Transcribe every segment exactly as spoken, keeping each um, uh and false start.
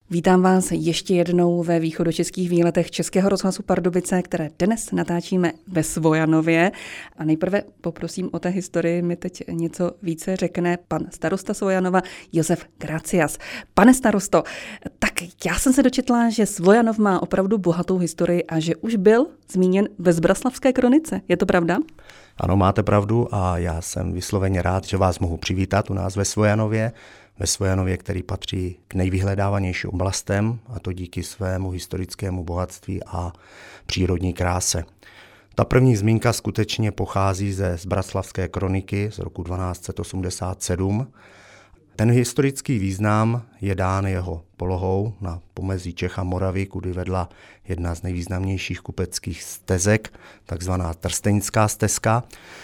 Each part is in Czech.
Vítám vás ještě jednou ve východočeských výletech Českého rozhlasu Pardubice, které dnes natáčíme ve Svojanově. A nejprve poprosím o té historii, mi teď něco více řekne pan starosta Svojanova Josef Gracias. Pane starosto, tak já jsem se dočetla, že Svojanov má opravdu bohatou historii a že už byl zmíněn ve Zbraslavské kronice. Je to pravda? Ano, máte pravdu a já jsem vysloveně rád, že vás mohu přivítat u nás ve Svojanově. Ve Svojanově, který patří k nejvyhledávanějším oblastem, a to díky svému historickému bohatství a přírodní kráse. Ta první zmínka skutečně pochází ze Zbraslavské kroniky z roku dvanáct set osmdesát sedm. Ten historický význam je dán jeho polohou na pomezí Čech a Moravy, kudy vedla jedna z nejvýznamnějších kupeckých stezek, takzvaná Trsteňská stezka.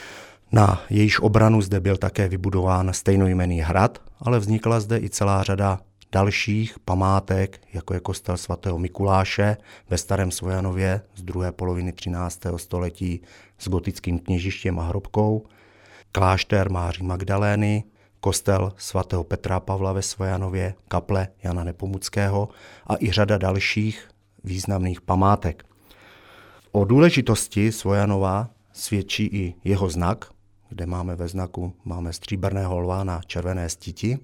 Na jejíž obranu zde byl také vybudován stejnojmenný hrad, ale vznikla zde i celá řada dalších památek, jako je kostel svatého Mikuláše ve Starém Svojanově z druhé poloviny třináctého století s gotickým kněžištěm a hrobkou, klášter Máří Magdalény, kostel svatého Petra Pavla ve Svojanově, kaple Jana Nepomuckého a i řada dalších významných památek. O důležitosti Svojanova svědčí i jeho znak, kde máme ve znaku máme stříbrného lva na červené stíti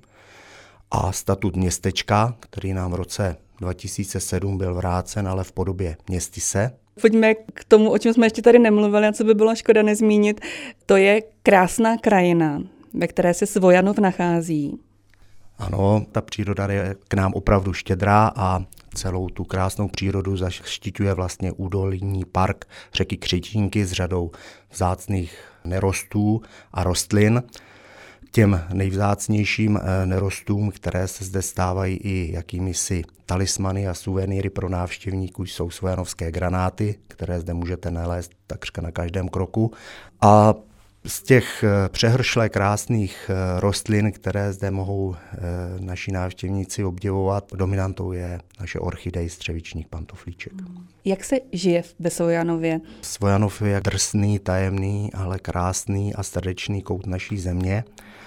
a statut městečka, který nám v roce dva tisíce sedm byl vrácen, ale v podobě městyse. Pojďme k tomu, o čem jsme ještě tady nemluvili a co by byla škoda nezmínit. To je krásná krajina, ve které se Svojanov nachází. Ano, ta příroda je k nám opravdu štědrá a celou tu krásnou přírodu zaštiťuje vlastně údolní park řeky Křetínky s řadou vzácných nerostů a rostlin. K těm nejvzácnějším nerostům, které se zde stávají i jakýmisi talismany a suvenýry pro návštěvníků, jsou svojanovské granáty, které zde můžete nalézt takřka na každém kroku. A z těch přehršle krásných rostlin, které zde mohou naši návštěvníci obdivovat, dominantou je naše orchidej střevičník pantoflíček. Jak se žije ve Svojanově? Svojanov je drsný, tajemný, ale krásný a srdečný kout naší země.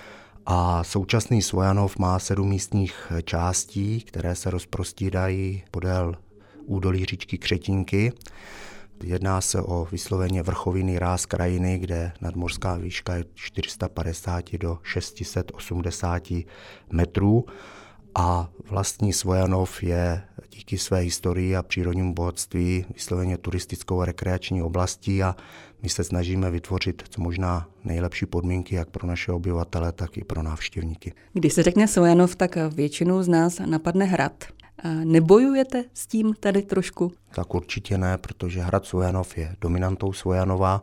A současný Svojanov má sedm místních částí, které se rozprostírají podél údolí říčky Křetínky. Jedná se o vysloveně vrchovinný ráz krajiny, kde nadmořská výška je čtyři sta padesát do šest set osmdesát metrů a vlastní Svojanov je díky své historii a přírodnímu bohatství vysloveně turistickou a rekreační oblastí a my se snažíme vytvořit co možná nejlepší podmínky jak pro naše obyvatele, tak i pro návštěvníky. Když se řekne Svojanov, tak většinu z nás napadne hrad. A nebojujete s tím tady trošku? Tak určitě ne, protože hrad Svojanov je dominantou Svojanova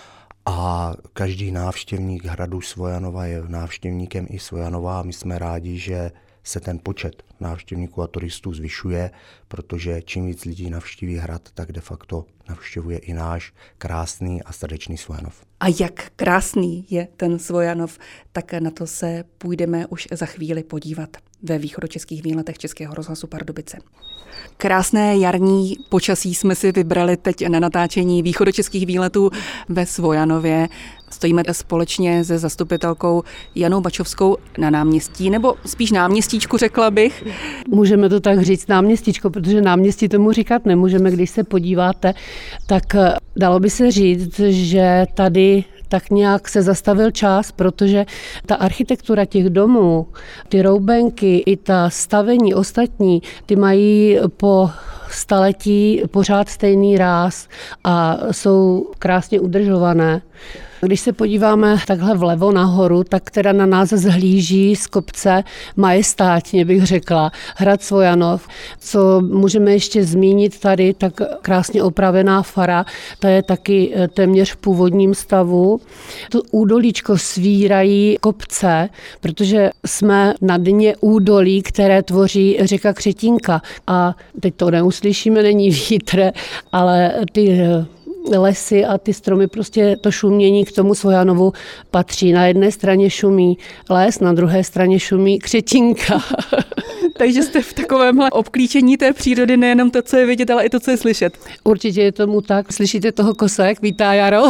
a každý návštěvník hradu Svojanova je návštěvníkem i Svojanova a my jsme rádi, že se ten počet návštěvníků a turistů zvyšuje, protože čím víc lidí navštíví hrad, tak de facto navštěvuje i náš krásný a srdečný Svojanov. A jak krásný je ten Svojanov, tak na to se půjdeme už za chvíli podívat ve východočeských výletech Českého rozhlasu Pardubice. Krásné jarní počasí jsme si vybrali teď na natáčení východočeských výletů ve Svojanově. Stojíme společně se zastupitelkou Janou Bačovskou na náměstí, nebo spíš náměstíčku, řekla bych. Můžeme to tak říct náměstíčko, protože náměstí tomu říkat nemůžeme. Když se podíváte, tak dalo by se říct, že tady tak nějak se zastavil čas, protože ta architektura těch domů, ty roubenky i ta stavení ostatní, ty mají po staletí pořád stejný ráz a jsou krásně udržované. Když se podíváme takhle vlevo nahoru, tak teda na nás zhlíží z kopce majestátně, bych řekla, hrad Svojanov. Co můžeme ještě zmínit tady, tak krásně opravená fara, ta je taky téměř v původním stavu. To údolíčko svírají kopce, protože jsme na dně údolí, které tvoří řeka Křetínka. A teď to neuslyšíme, není vítr, ale ty lesy a ty stromy, prostě to šumění k tomu Svojanovu patří. Na jedné straně šumí les, na druhé straně šumí Křetínka. Takže jste v takovémhle obklíčení té přírody nejenom to, co je vidět, ale i to, co je slyšet. Určitě je tomu tak. Slyšíte toho kosa, jak vítá jaro?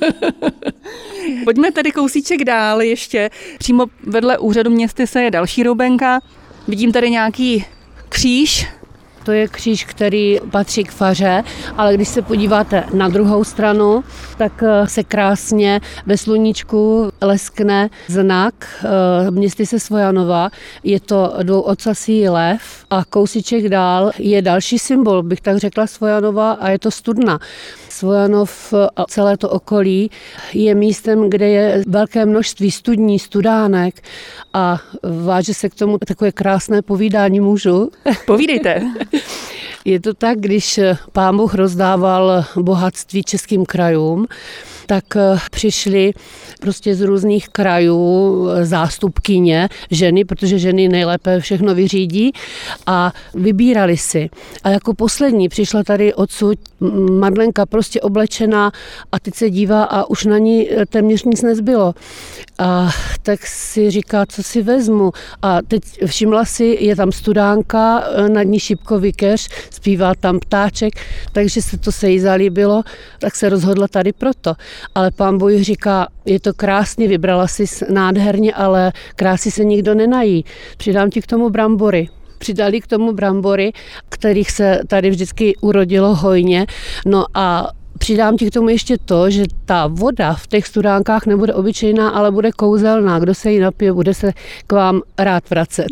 Pojďme tady kousíček dál ještě. Přímo vedle úřadu městyse je další roubenka. Vidím tady nějaký Kříž. To je kříž, který patří k faře, ale když se podíváte na druhou stranu, tak se krásně ve sluníčku leskne znak městyse Svojanova. Je to dvouocasý lev a kousíček dál je další symbol, bych tak řekla, Svojanova, a je to studna. Svojanov a celé to okolí je místem, kde je velké množství studní, studánek a váže se k tomu takové krásné povídání, můžu? Povídejte. Je to tak, když Pán Bůh rozdával bohatství českým krajům, tak přišly prostě z různých krajů zástupkyně, ženy, protože ženy nejlépe všechno vyřídí, a vybírali si. A jako poslední přišla tady odsud Madlenka prostě oblečená a teď se dívá a už na ní téměř nic nezbylo. A tak si říká, co si vezmu. A teď všimla si, je tam studánka, nad ní šipkový keř, zpívá tam ptáček, takže se to se jí zalíbilo, tak se rozhodla tady proto. Ale Pán Bůh říká, je to krásně, vybrala si nádherně, ale krásy se nikdo nenají. Přidám ti k tomu brambory. Přidali k tomu brambory, kterých se tady vždycky urodilo hojně. No a přidám ti k tomu ještě to, že ta voda v těch studánkách nebude obyčejná, ale bude kouzelná. Kdo se jí napije, bude se k vám rád vracet.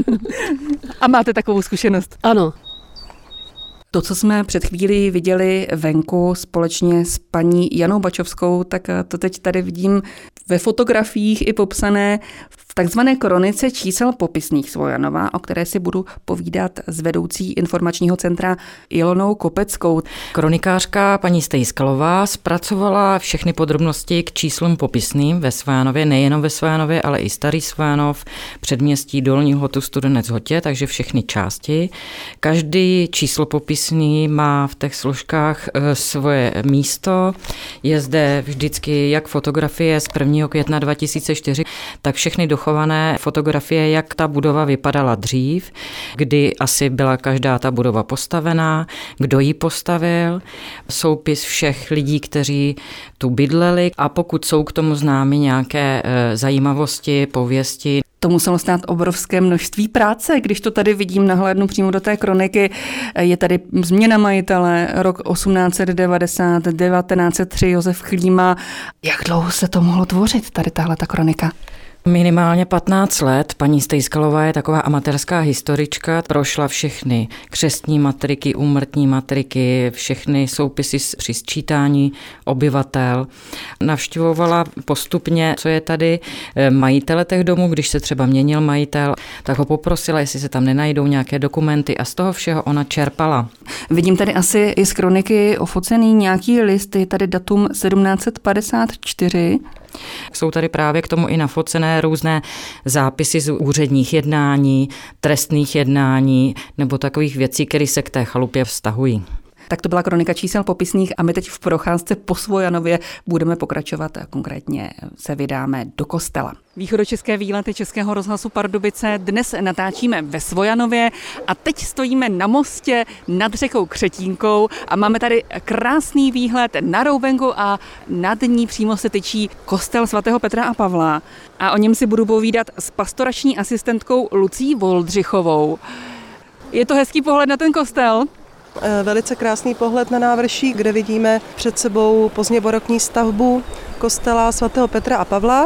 A máte takovou zkušenost? Ano. To, co jsme před chvílí viděli venku společně s paní Janou Bačovskou, tak to teď tady vidím ve fotografiích i popsané v takzvané kronice čísel popisných Svojanova, o které si budu povídat s vedoucí informačního centra Ilonou Kopeckou. Kronikářka paní Stejskalová zpracovala všechny podrobnosti k číslům popisným ve Svojanově, nejenom ve Svojanově, ale i Starý Svojanov, předměstí Dolní Hlotu, Studenec Hotě, takže všechny části. Každý číslo popisný má v těch složkách svoje místo. Je zde vždycky jak fotografie z prvního května dva tisíce čtyři, tak všechny dochované fotografie, jak ta budova vypadala dřív, kdy asi byla každá ta budova postavená, kdo ji postavil, soupis všech lidí, kteří tu bydleli, a pokud jsou k tomu známy nějaké zajímavosti, pověsti. To muselo stát obrovské množství práce, když to tady vidím, nahlédnu přímo do té kroniky. Je tady změna majitele, rok osmnáct set devadesát, devatenáct set tři Josef Chlíma. Jak dlouho se to mohlo tvořit, tady tahle ta kronika? Minimálně patnáct let. Paní Stejskalová je taková amatérská historička, prošla všechny křestní matriky, úmrtní matriky, všechny soupisy při sčítání obyvatel. Navštěvovala postupně, co je tady, majitele těch domů, když se třeba měnil majitel, tak ho poprosila, jestli se tam nenajdou nějaké dokumenty, a z toho všeho ona čerpala. Vidím tady asi i z kroniky ofocený nějaký list, je tady datum sedmnáct set padesát čtyři. Jsou tady právě k tomu i nafocené různé zápisy z úředních jednání, trestných jednání nebo takových věcí, které se k té chalupě vztahují. Tak to byla kronika čísel popisných a my teď v procházce po Svojanově budeme pokračovat a konkrétně se vydáme do kostela. Východočeské výlety Českého rozhlasu Pardubice dnes natáčíme ve Svojanově a teď stojíme na mostě nad řekou Křetínkou a máme tady krásný výhled na Roubenku a nad ní přímo se tyčí kostel svatého Petra a Pavla a o něm si budu povídat s pastorační asistentkou Lucí Voldřichovou. Je to hezký pohled na ten kostel? Velice krásný pohled na návrší, kde vidíme před sebou pozdně barokní stavbu kostela svatého Petra a Pavla.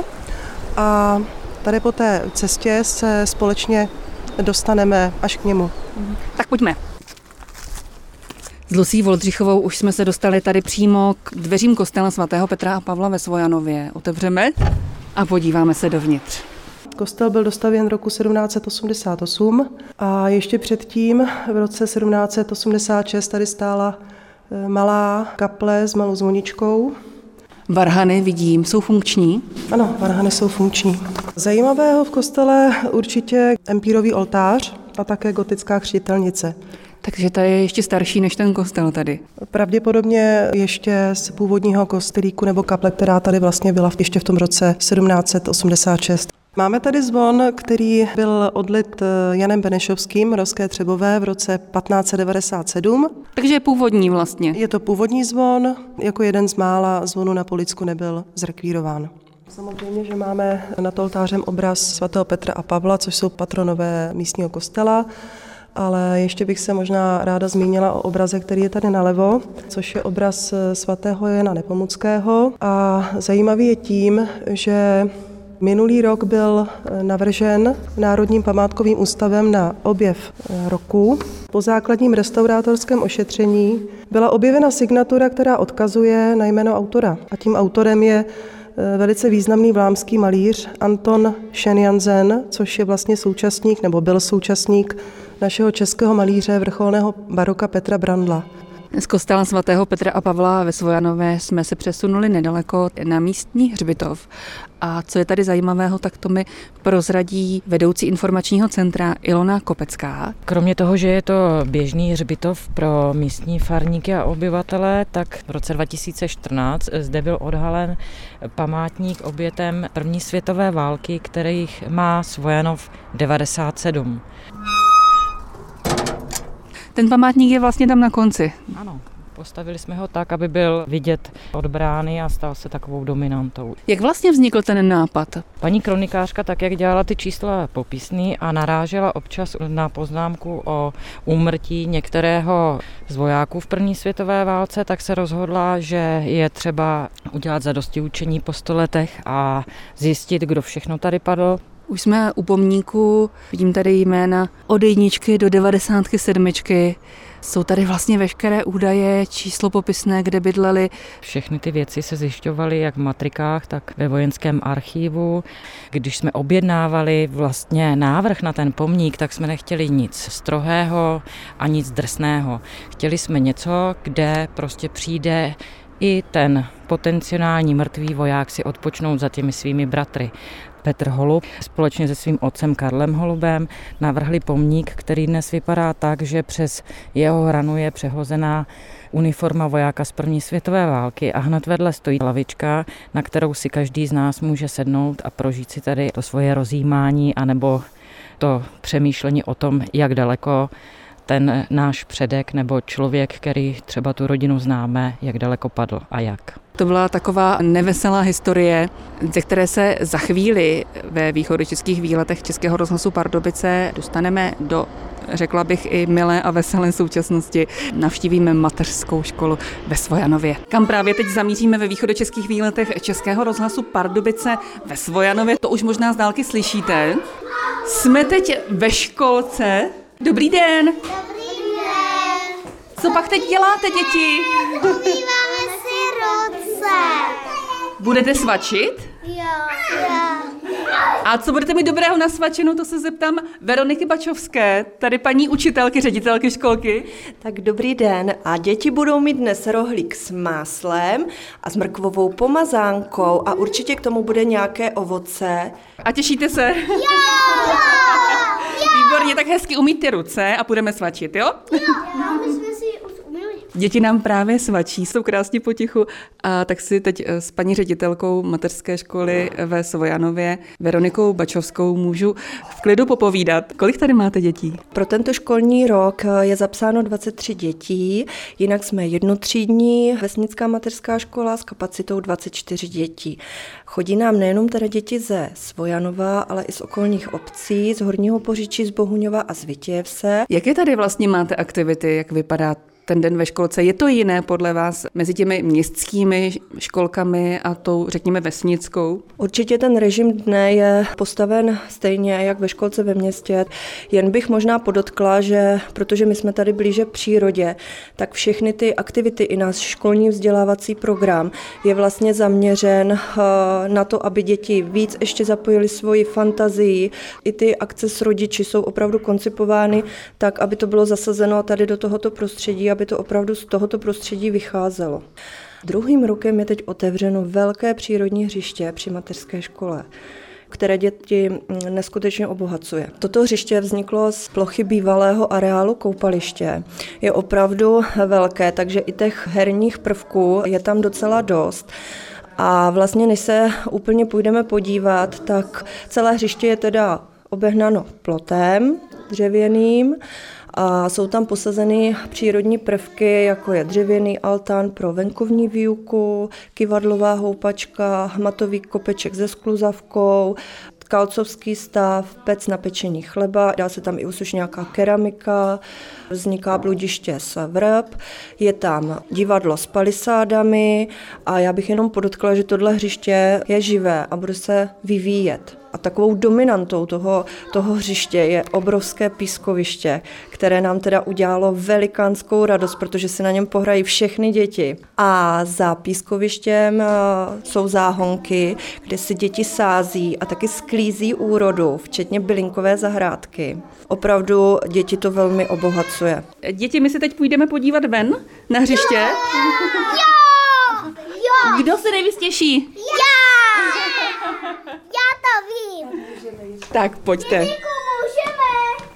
A tady po té cestě se společně dostaneme až k němu. Tak pojďme. S Lucí Voldřichovou už jsme se dostali tady přímo k dveřím kostela svatého Petra a Pavla ve Svojanově. Otevřeme a podíváme se dovnitř. Kostel byl dostavěn roku sedmnáct set osmdesát osm a ještě předtím v roce sedmnáct set osmdesát šest tady stála malá kaple s malou zvoničkou. Varhany vidím, jsou funkční? Ano, varhany jsou funkční. Zajímavého v kostele určitě empírový oltář a také gotická křtitelnice. Takže ta je ještě starší než ten kostel tady. Pravděpodobně ještě z původního kostelíku nebo kaple, která tady vlastně byla ještě v tom roce sedmnáct set osmdesát šest. Máme tady zvon, který byl odlit Janem Benešovským, Roské Třebové, v roce patnáct set devadesát sedm. Takže je původní vlastně. Je to původní zvon, jako jeden z mála zvonů na Polícku nebyl zrekvírován. Samozřejmě, že máme nad oltářem obraz svatého Petra a Pavla, což jsou patronové místního kostela. ale ještě bych se možná ráda zmínila o obraze, který je tady nalevo, což je obraz svatého Jana Nepomuckého. A zajímavý je tím, že minulý rok byl navržen Národním památkovým ústavem na objev roku. Po základním restaurátorském ošetření byla objevena signatura, která odkazuje na jméno autora. A tím autorem je velice významný vlámský malíř Anton Schenjansen, což je vlastně současník, nebo byl současník našeho českého malíře vrcholného baroka Petra Brandla. Z kostela svatého Petra a Pavla ve Svojanové jsme se přesunuli nedaleko na místní hřbitov. A co je tady zajímavého, tak to mi prozradí vedoucí informačního centra Ilona Kopecká. Kromě toho, že je to běžný hřbitov pro místní farníky a obyvatele, tak v roce dva tisíce čtrnáct zde byl odhalen památník obětem první světové války, kterých má Svojanov devadesát sedm. Ten památník je vlastně tam na konci. Ano, postavili jsme ho tak, aby byl vidět od brány a stal se takovou dominantou. Jak vlastně vznikl ten nápad? Paní kronikářka, tak jak dělala ty čísla popisný a narážela občas na poznámku o úmrtí některého z vojáků v první světové válce, tak se rozhodla, že je třeba udělat zadostiučinění po sto letech a zjistit, kdo všechno tady padl. Už jsme u pomníku, vidím tady jména od jedničky do devadesátky sedmičky. Jsou tady vlastně veškeré údaje, číslo popisné, kde bydleli. Všechny ty věci se zjišťovaly jak v matrikách, tak ve vojenském archivu. Když jsme objednávali vlastně návrh na ten pomník, tak jsme nechtěli nic strohého a nic drsného. Chtěli jsme něco, kde prostě přijde i ten potenciální mrtvý voják si odpočnout za těmi svými bratry. Petr Holub společně se svým otcem Karlem Holubem navrhli pomník, který dnes vypadá tak, že přes jeho hranu je přehozená uniforma vojáka z první světové války a hned vedle stojí lavička, na kterou si každý z nás může sednout a prožít si tady to svoje rozjímání anebo to přemýšlení o tom, jak daleko ten náš předek nebo člověk, který třeba tu rodinu známe, jak daleko padl a jak. To byla taková neveselá historie, ze které se za chvíli ve východočeských výletech Českého rozhlasu Pardubice dostaneme do, řekla bych, i milé a veselé současnosti. Navštívíme mateřskou školu ve Svojanově, kam právě teď zamíříme ve východočeských výletech Českého rozhlasu Pardubice ve Svojanově. To už možná z dálky slyšíte. Jsme teď ve školce. Dobrý den. Dobrý den. Co pak teď děláte, děti? Umýváme si ruce. Budete svačit? Jo. Jo. A co budete mít dobrého na svačinu, to se zeptám Veroniky Bačovské, tady paní učitelky, ředitelky školky. Tak dobrý den a děti budou mít dnes rohlík s máslem a s mrkvovou pomazánkou a určitě k tomu bude nějaké ovoce. A těšíte se? Jo. Výborně, tak hezky umýt ty ruce a půjdeme svačit, jo? Jo, my jsme si už umyli. Děti nám právě svačí, jsou krásně potichu a tak si teď s paní ředitelkou mateřské školy ve Svojanově, Veronikou Bačovskou, můžu v klidu popovídat. Kolik tady máte dětí? Pro tento školní rok je zapsáno dvacet tři dětí, jinak jsme jednotřídní vesnická mateřská škola s kapacitou dvacet čtyři dětí. Chodí nám nejenom teda děti ze Svojanova, ale i z okolních obcí, z Horního Poříčí, z Bohuňova a z Vitějevse. Jaké tady vlastně máte aktivity, jak vypadá ten den ve školce? Je to jiné podle vás mezi těmi městskými školkami a tou, řekněme, vesnickou? Určitě ten režim dne je postaven stejně jak ve školce ve městě. Jen bych možná podotkla, že protože my jsme tady blíže přírodě, tak všechny ty aktivity i náš školní vzdělávací program je vlastně zaměřen na to, aby děti víc ještě zapojili svoji fantazii. I ty akce s rodiči jsou opravdu koncipovány tak, aby to bylo zasazeno tady do tohoto prostředí, aby to opravdu z tohoto prostředí vycházelo. Druhým rokem je teď otevřeno velké přírodní hřiště při mateřské škole, které děti neskutečně obohacuje. Toto hřiště vzniklo z plochy bývalého areálu koupaliště. Je opravdu velké, takže i těch herních prvků je tam docela dost. A vlastně, než se úplně půjdeme podívat, tak celé hřiště je teda obehnáno plotem dřevěným, a jsou tam posazeny přírodní prvky, jako je dřevěný altán pro venkovní výuku, kyvadlová houpačka, hmatový kopeček se skluzavkou, kalcovský stav, pec na pečení chleba, dá se tam i už nějaká keramika, vzniká bludiště z vrb, je tam divadlo s palisádami a já bych jenom podotkla, že tohle hřiště je živé a bude se vyvíjet. A takovou dominantou toho, toho hřiště je obrovské pískoviště, které nám teda udělalo velikánskou radost, protože si na něm pohrají všechny děti. A za pískovištěm jsou záhonky, kde si děti sází a taky sklízí úrodu, včetně bylinkové zahrádky. Opravdu děti to velmi obohacuje. Děti, my si teď půjdeme podívat ven na hřiště. Jo! Jo! Kdo se nejvíc těší? Já! Já to vím. Tak, pojďte. Dědíku, můžeme.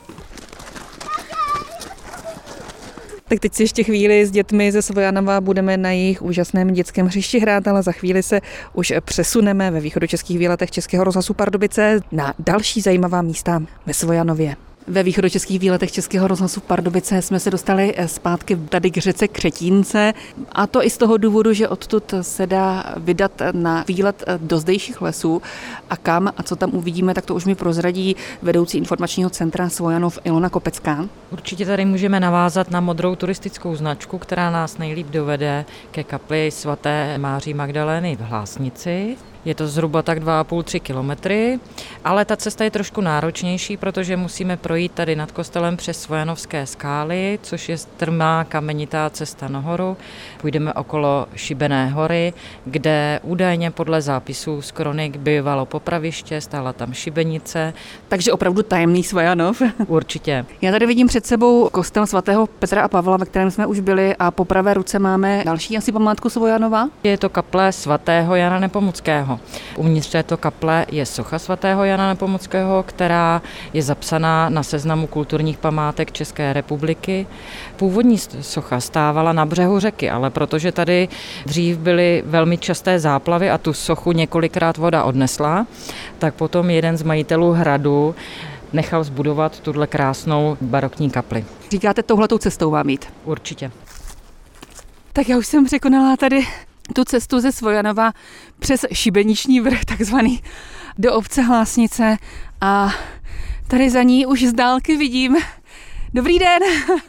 Tak teď si ještě chvíli s dětmi ze Svojanova budeme na jejich úžasném dětském hřišti hrát, ale za chvíli se už přesuneme ve východočeských výletech Českého rozhlasu Pardubice na další zajímavá místa ve Svojanově. Ve východočeských výletech Českého rozhlasu Pardubice jsme se dostali zpátky tady k řece Křetínce, a to i z toho důvodu, že odtud se dá vydat na výlet do zdejších lesů, a kam a co tam uvidíme, tak to už mi prozradí vedoucí informačního centra Svojanov Ilona Kopecká. Určitě tady můžeme navázat na modrou turistickou značku, která nás nejlíp dovede ke kapli svaté Máří Magdalény v Hlásnici. Je to zhruba tak dva a půl až tři kilometry, ale ta cesta je trošku náročnější, protože musíme projít tady nad kostelem přes Svojanovské skály, což je strmá kamenitá cesta nahoru. Půjdeme okolo Šibené hory, kde údajně podle zápisů z kronik bývalo popraviště, stála tam šibenice. Takže opravdu tajemný Svojanov. Určitě. Já tady vidím před sebou kostel svatého Petra a Pavla, ve kterém jsme už byli, a po pravé ruce máme další asi památku Svojanova. Je to kaple svatého Jana Nepomuckého. Uvnitř této kaple je socha svatého Jana Nepomuckého, která je zapsaná na seznamu kulturních památek České republiky. Původní socha stávala na břehu řeky, ale protože tady dřív byly velmi časté záplavy a tu sochu několikrát voda odnesla, tak potom jeden z majitelů hradu nechal zbudovat tuhle krásnou barokní kapli. Říkáte, touhletou cestou mám jít? Určitě. Tak já už jsem překonala tady tu cestu ze Svojanova přes šibeniční vrch, takzvaný, do obce Hlásnice, a tady za ní už z dálky vidím. Dobrý den!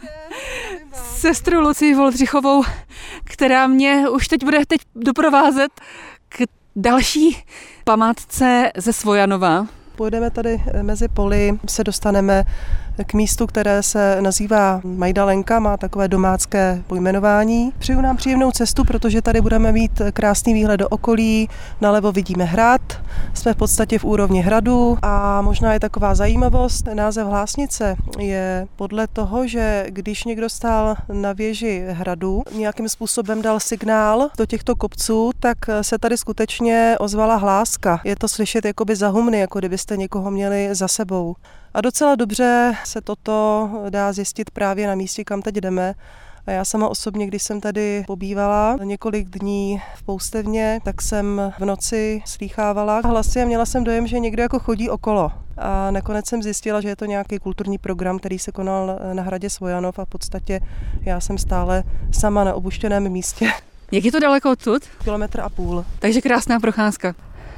Sestru Lucii Voldřichovou, která mě už teď bude teď doprovázet k další památce ze Svojanova. Pojedeme tady mezi poli, se dostaneme k místu, které se nazývá Majdalenka, má takové domácké pojmenování. Přeju nám příjemnou cestu, protože tady budeme mít krásný výhled do okolí, nalevo vidíme hrad, jsme v podstatě v úrovni hradu a možná je taková zajímavost, název Hlásnice je podle toho, že když někdo stál na věži hradu, nějakým způsobem dal signál do těchto kopců, tak se tady skutečně ozvala hláska. Je to slyšet jakoby za humny, jako kdybyste někoho měli za sebou. A docela dobře se toto dá zjistit právě na místě, kam teď jdeme. A já sama osobně, když jsem tady pobývala několik dní v Poustevně, tak jsem v noci slýchávala hlasy a měla jsem dojem, že někdo jako chodí okolo. A nakonec jsem zjistila, že je to nějaký kulturní program, který se konal na hradě Svojanov, a v podstatě já jsem stále sama na opuštěném místě. Jak je to daleko odsud? Kilometr a půl. Takže krásná procházka.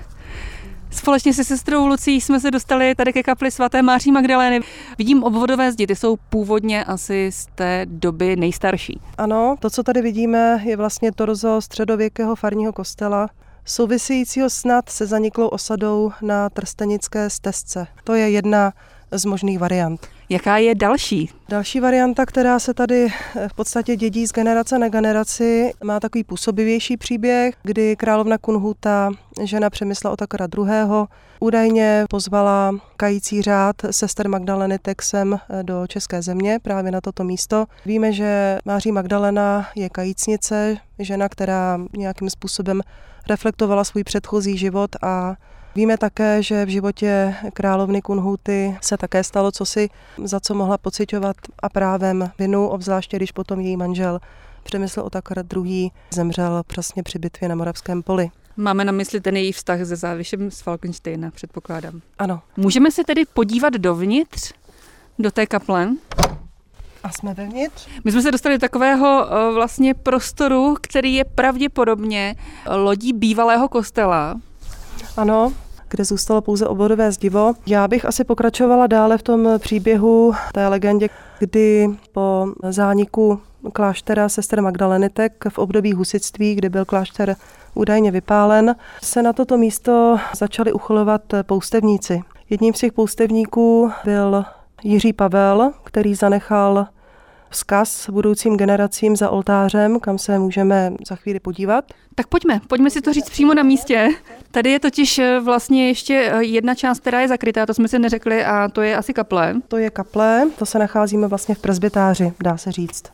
Společně se sestrou Lucí jsme se dostali tady ke kapli svaté Máří Magdalény. Vidím obvodové zdi, ty jsou původně asi z té doby nejstarší. Ano, to, co tady vidíme, je vlastně torzo středověkého farního kostela, souvisejícího snad se zaniklou osadou na Trstenické stezce. To je jedna z možných variant. Jaká je další? Další varianta, která se tady v podstatě dědí z generace na generaci, má takový působivější příběh, kdy královna Kunhuta, žena Přemysla Otakara druhého., údajně pozvala kající řád sester Magdaleny Texem do české země, právě na toto místo. Víme, že Máří Magdalena je kajícnice, žena, která nějakým způsobem reflektovala svůj předchozí život, a víme také, že v životě královny Kunhuty se také stalo cosi, za co mohla pociťovat a právem vinu, obzvláště když potom její manžel Přemysl Otakar druhý. zemřel přesně při bitvě na Moravském poli. Máme na mysli ten její vztah se Závišem z Falkensteina, předpokládám. Ano. Můžeme se tedy podívat dovnitř, do té kaple? A jsme vevnitř? My jsme se dostali do takového vlastně prostoru, který je pravděpodobně lodí bývalého kostela. Ano, kde zůstalo pouze obvodové zdivo. Já bych asi pokračovala dále v tom příběhu, té legendě, kdy po zániku kláštera sester Magdalenitek v období husitství, kdy byl klášter údajně vypálen, se na toto místo začali uchylovat poustevníci. Jedním z těch poustevníků byl Jiří Pavel, který zanechal vzkaz budoucím generacím za oltářem, kam se můžeme za chvíli podívat. Tak pojďme, pojďme si to říct přímo na místě. Tady je totiž vlastně ještě jedna část, která je zakrytá, to jsme si neřekli, a to je asi kaple. To je kaple, to se nacházíme vlastně v presbytáři, dá se říct.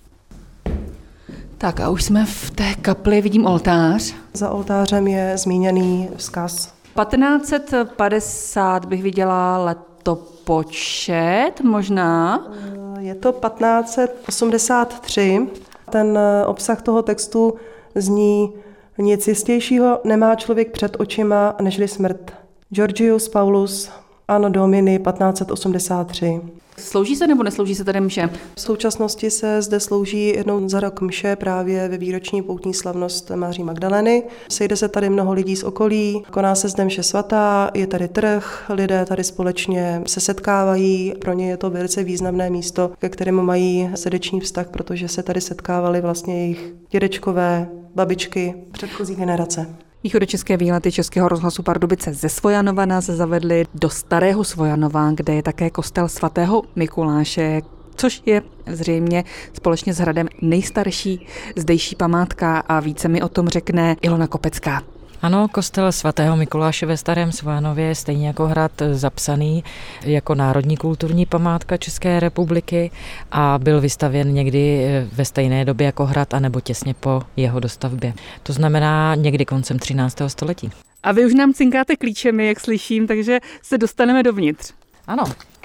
Tak a už jsme v té kapli, vidím oltář. Za oltářem je zmíněný vzkaz. patnáct padesát bych viděla letopočet, možná. Je to patnáct osmdesát tři. Ten obsah toho textu zní: nic jistějšího nemá člověk před očima, nežli smrt. Georgius Paulus, Anno Domini patnáct osmdesát tři. Slouží se nebo neslouží se tady mše? V současnosti se zde slouží jednou za rok mše právě ve výroční poutní slavnost Maří Magdaleny. Sejde se tady mnoho lidí z okolí, koná se zde mše svatá, je tady trh, lidé tady společně se setkávají. Pro ně je to velice významné místo, ke kterému mají srdeční vztah, protože se tady setkávali vlastně jejich dědečkové, babičky, předchozí generace. Východočeské výlety Českého rozhlasu Pardubice ze Svojanova nás zavedly do Starého Svojanova, kde je také kostel svatého Mikuláše, což je zřejmě společně s hradem nejstarší zdejší památka, a více mi o tom řekne Ilona Kopecká. Ano, kostel svatého Mikuláše ve Starém Svojanově je stejně jako hrad zapsaný jako národní kulturní památka České republiky a byl vystavěn někdy ve stejné době jako hrad anebo těsně po jeho dostavbě. To znamená někdy koncem třináctého století. A vy už nám cinkáte klíčemi, jak slyším, takže se dostaneme dovnitř. Ano.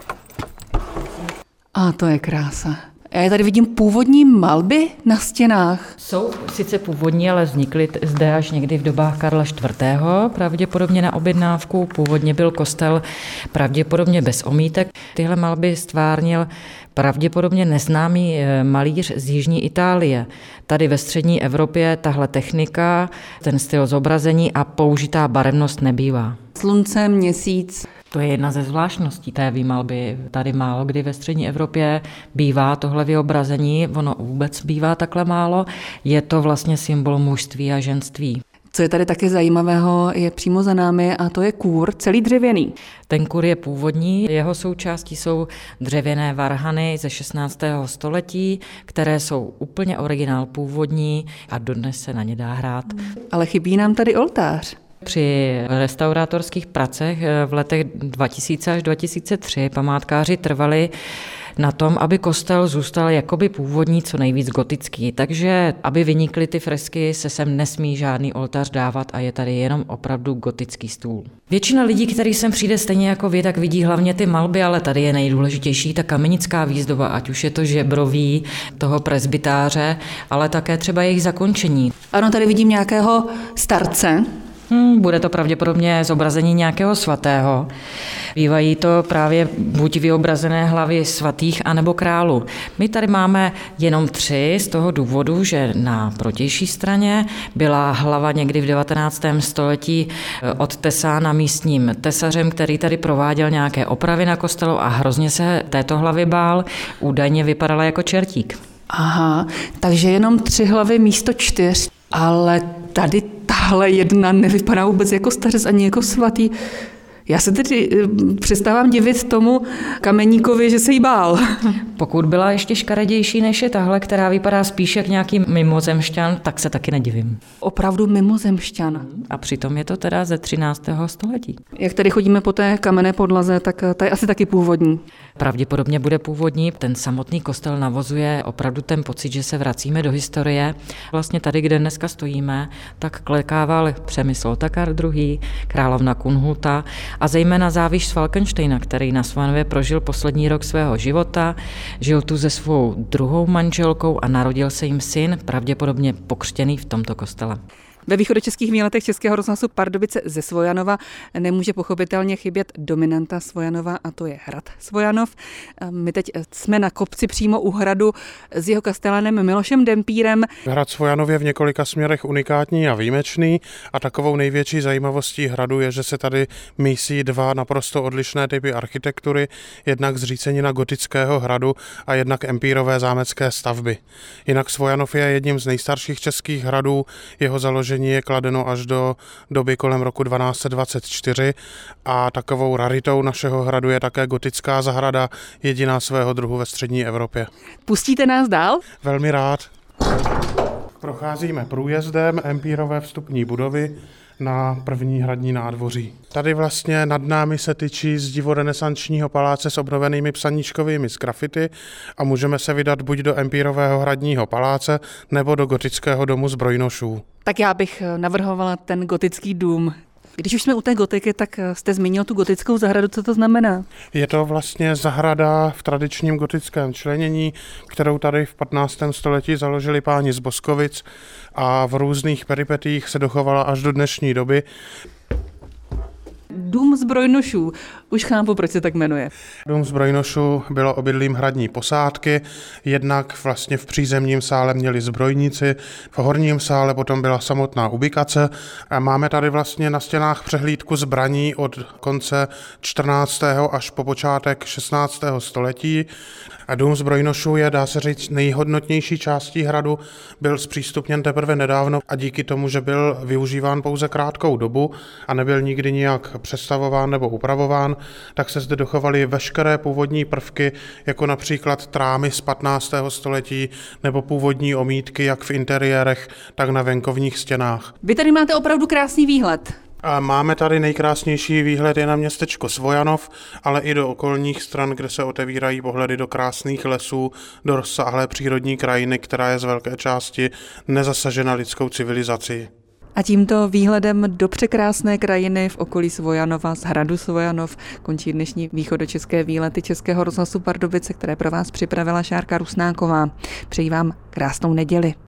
A to je krása. Já tady vidím původní malby na stěnách. Jsou sice původní, ale vznikly zde až někdy v dobách Karla čtvrtého. Pravděpodobně na objednávku. Původně byl kostel pravděpodobně bez omítek. Tyhle malby stvárnil pravděpodobně neznámý malíř z jižní Itálie. Tady ve střední Evropě tahle technika, ten styl zobrazení a použitá barevnost nebývá. Slunce, měsíc. To je jedna ze zvláštností té výmalby. Tady málo kdy ve střední Evropě bývá tohle vyobrazení, ono vůbec bývá takhle málo. Je to vlastně symbol mužství a ženství. Co je tady taky zajímavého, je přímo za námi, a to je kůr, celý dřevěný. Ten kůr je původní, jeho součástí jsou dřevěné varhany ze šestnáctého století, které jsou úplně originál původní a dodnes se na ně dá hrát. Ale chybí nám tady oltář. Při restaurátorských pracech v letech dva tisíce až dva tisíce tři památkáři trvali na tom, aby kostel zůstal jakoby původní, co nejvíc gotický. Takže, aby vynikly ty fresky, se sem nesmí žádný oltář dávat a je tady jenom opravdu gotický stůl. Většina lidí, který sem přijde stejně jako vy, tak vidí hlavně ty malby, ale tady je nejdůležitější ta kamenická výzdoba, ať už je to žebroví toho presbytáře, ale také třeba jejich zakončení. Ano, tady vidím nějakého starce. Hmm, bude to pravděpodobně zobrazení nějakého svatého. Bývají to právě buď vyobrazené hlavy svatých, anebo králů. My tady máme jenom tři z toho důvodu, že na protější straně byla hlava někdy v devatenáctém století odtesána místním tesařem, který tady prováděl nějaké opravy na kostelu a hrozně se této hlavy bál. Údajně vypadala jako čertík. Aha, takže jenom tři hlavy místo čtyř, ale tady tahle jedna nevypadá vůbec jako stařec ani jako svatý. Já se tedy přestávám divit tomu kameníkovi, že se jí bál. Pokud byla ještě škaredější než je tahle, která vypadá spíš jak nějaký mimozemšťan, tak se taky nedivím. Opravdu mimozemšťan. A přitom je to teda ze třináctého století. Jak tady chodíme po té kamenné podlaze, tak ta je asi taky původní. Pravděpodobně bude původní. Ten samotný kostel navozuje opravdu ten pocit, že se vracíme do historie. Vlastně tady, kde dneska stojíme, tak klekával Přemysl Otakar druhý., královna Kunhuta a zejména záviš z Falkensteina, který na Svojanově prožil poslední rok svého života, žil tu se svou druhou manželkou a narodil se jim syn, pravděpodobně pokřtěný v tomto kostele. Ve východočeských výletech Českého rozhlasu Pardubice ze Svojanova nemůže pochopitelně chybět dominanta Svojanova a to je hrad Svojanov. My teď jsme na kopci přímo u hradu s jeho kastelánem Milošem Dempírem. Hrad Svojanov je v několika směrech unikátní a výjimečný a takovou největší zajímavostí hradu je, že se tady mísí dva naprosto odlišné typy architektury, jednak zřícenina gotického hradu a jednak empírové zámecké stavby. Jinak Svojanov je jedním z nejstarších českých hradů, jeho založení je kladeno až do doby kolem roku dvanáct set dvacet čtyři a takovou raritou našeho hradu je také gotická zahrada, jediná svého druhu ve střední Evropě. Pustíte nás dál? Velmi rád. Procházíme průjezdem empírové vstupní budovy na první hradní nádvoří. Tady vlastně nad námi se tyčí zdivorenesančního paláce s obnovenými psaníčkovými sgrafity a můžeme se vydat buď do empírového hradního paláce nebo do gotického domu zbrojnošů. Tak já bych navrhovala ten gotický dům. Když už jsme u té gotiky, tak jste zmínil tu gotickou zahradu, co to znamená? Je to vlastně zahrada v tradičním gotickém členění, kterou tady v patnáctém století založili páni z Boskovic a v různých peripetích se dochovala až do dnešní doby. Dům zbrojnošů. Už chápu, proč se tak jmenuje. Dům zbrojnošů bylo obydlím hradní posádky, jednak vlastně v přízemním sále měli zbrojníci, v horním sále potom byla samotná ubikace a máme tady vlastně na stěnách přehlídku zbraní od konce čtrnáctého až po počátek šestnáctého století. A dům zbrojnošů je, dá se říct, nejhodnotnější částí hradu, byl zpřístupněn teprve nedávno a díky tomu, že byl využíván pouze krátkou dobu a nebyl nikdy nijak přestavován nebo upravován, tak se zde dochovaly veškeré původní prvky, jako například trámy z patnáctého století nebo původní omítky, jak v interiérech, tak na venkovních stěnách. Vy tady máte opravdu krásný výhled. A máme tady nejkrásnější výhled je na městečko Svojanov, ale i do okolních stran, kde se otevírají pohledy do krásných lesů, do rozsáhlé přírodní krajiny, která je z velké části nezasažena lidskou civilizací. A tímto výhledem do překrásné krajiny v okolí Svojanova, z hradu Svojanov, končí dnešní východočeské výlety Českého rozhlasu Pardubice, které pro vás připravila Šárka Rusnáková. Přeji vám krásnou neděli.